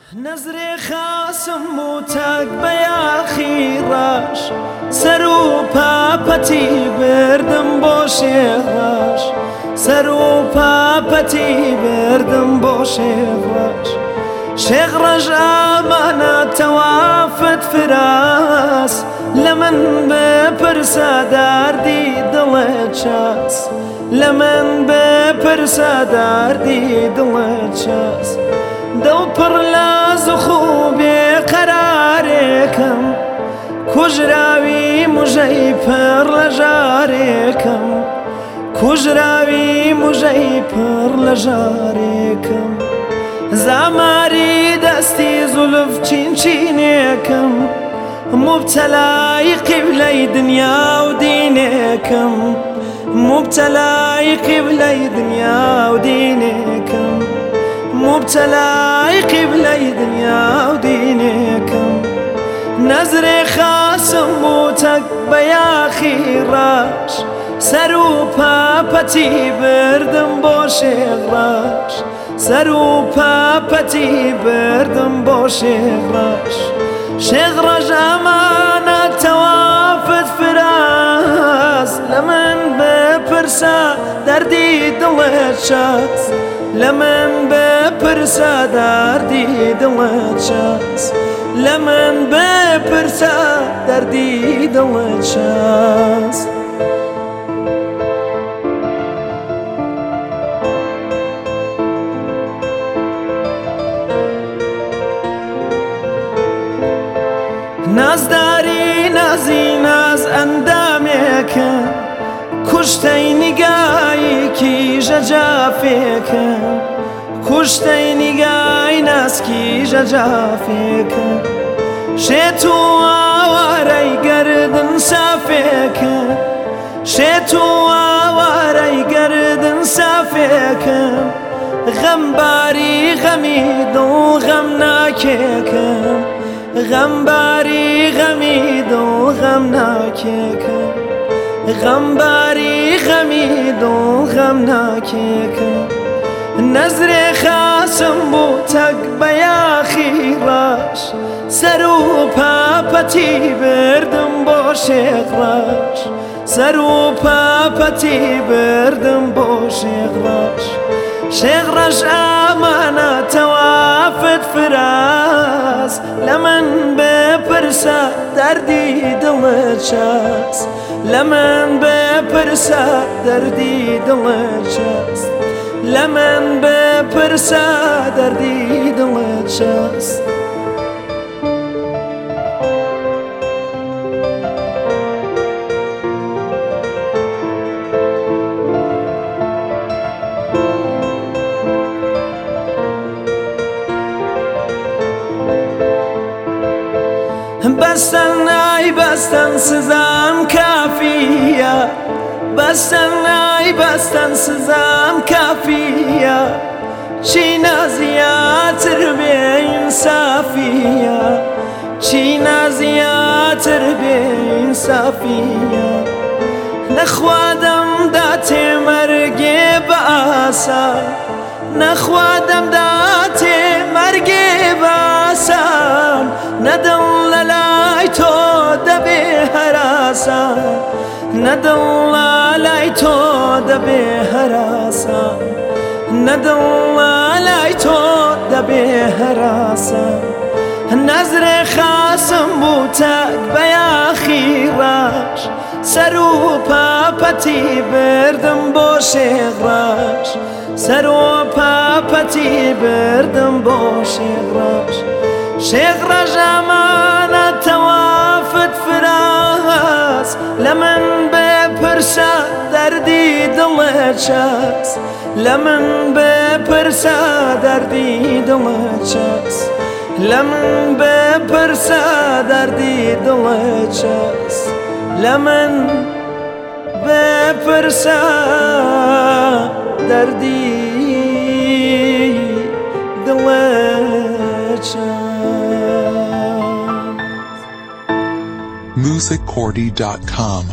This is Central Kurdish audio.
نظرێ خاسم و تاک بە یاخیڕاش سەر و پاپەتی بردم بۆ شێڕاش سەر و پاپەتی بردم بۆ شێڕاش شێخ ڕەژ ئامانە تەوافت فراس لە من بپرسە داردی دڵت چاس لە من بپرسە داردی دڵت چاس دڵ پڕ لە زوخ و بێقەرارێکم کوژراوی موژەی پڕ لە ژارێکم کوژراوی موژەی پڕ لە ژارێکم زاماری دەستی زولف چینچینێکم مبتەلای قیبلەی دنیا و دینێکم مبتەلای قیبلەی دنیا و دینێکم مبتەلای قیبلەی دنیا و دینێکم نەزرێ خاسم و تەک بە یاخیڕاش سەر و پاپەتی بردم بۆ شێڕاش سەر و پاپەتی بردم بۆ شێڕاش شێخ ڕەژ ئامانە تەوافت فراس لە من بپرسە دەردی دڵت چاس لە من بپرسە دەردی دڵت چاس لە من بپرسە دەردی دڵت چاس نازداری نازی ناز ئەندامێکە کوشتەی نیگایەکی ژەجافێکە کوشتەی نیگای ناسکی ژەجافێکە شێت و ئاوارەی گەردن سافێکە شێت و ئاوارەی گەردن سافێکە غەمباری غەمی دڵ غەم ناکێکە غەمباری غەمی دڵ غەم ناکێکە غەمباری غەمی دڵ غەم ناکێکە نەزرێ خاسم بوو تەک بە یاخیڕاش سەر و پاپەتی بردم بۆ شێڕاش سەر و پاپەتی بردم بۆ شێڕاش شێخ ڕەژ ئامانە تەوافت فراس لە من بپرسە دەردی دڵت چاس لە من بپرسە دەردی دڵت چاس لە من بپرسە دەردی دڵت چاس بەستەن ئای بەستەن سزام کافیە بەستەن ئای بەستەن سزام کافیە چی نازیاتر بێ ئینسافیە چی نازیاتر بێ ئینسافیە نەخوادەم دا تێمەرگێ بە ئاسان نەخوادەم دا تێمەرگێ بە ئاسان نەدڵ لە لای تۆ دەبێ هەراسان نەدڵ لە لای تۆ دەبێ هەراسان نەدڵ لە لای تۆ دەبێ هەراسان نەزرێ خاسم بوو تەک بە یاخیڕاش سەر و پاپەتی بردم بۆ شێڕاش سەر و پاپەتی بردم بۆ شێڕاش شێخ ڕەژ ئامانە تەوافت فراس لە من بپرسە دەردی دڵت چاس لە من بپرسە دەردی دڵت چاس لە من بپرسە دەردی دڵت چاس لە من بپرسە دەردی دڵت چاس musiccordy.com